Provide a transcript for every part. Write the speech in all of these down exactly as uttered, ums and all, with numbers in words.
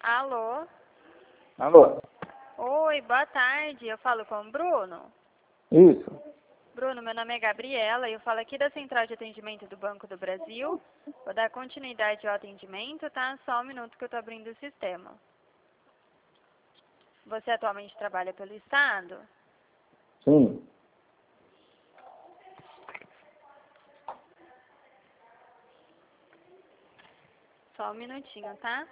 Alô? Alô? Oi, boa tarde. Eu falo com o Bruno. Isso. Bruno, meu nome é Gabriela e eu falo aqui da Central de Atendimento do Banco do Brasil. Vou dar continuidade ao atendimento, tá? Só um minuto que eu tô abrindo o sistema. Você atualmente trabalha pelo Estado? Sim. Só um minutinho, tá?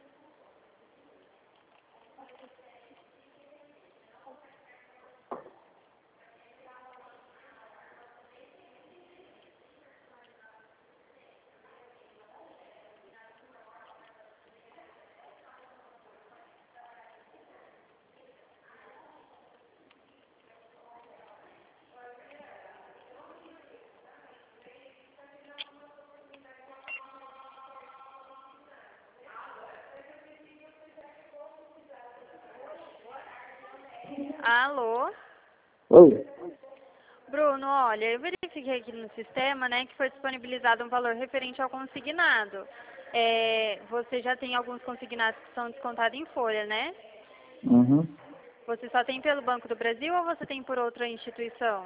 Alô? Oi. Bruno, olha, eu verifiquei aqui no sistema, né, que foi disponibilizado um valor referente ao consignado. É, você já tem alguns consignados que são descontados em folha, né? Uhum. Você só tem pelo Banco do Brasil ou você tem por outra instituição?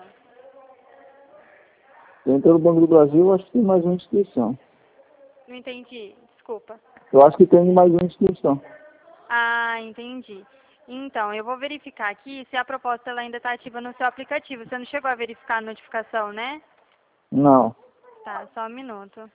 Dentro do Banco do Brasil, eu acho que tem mais uma instituição. Não entendi, desculpa. Eu acho que tem mais uma instituição. Ah, entendi. Então, eu vou verificar aqui se a proposta ela ainda está ativa no seu aplicativo. Você não chegou a verificar a notificação, né? Não. Tá, só um minuto.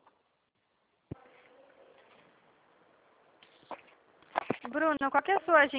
Bruno, qual que é a sua agenda?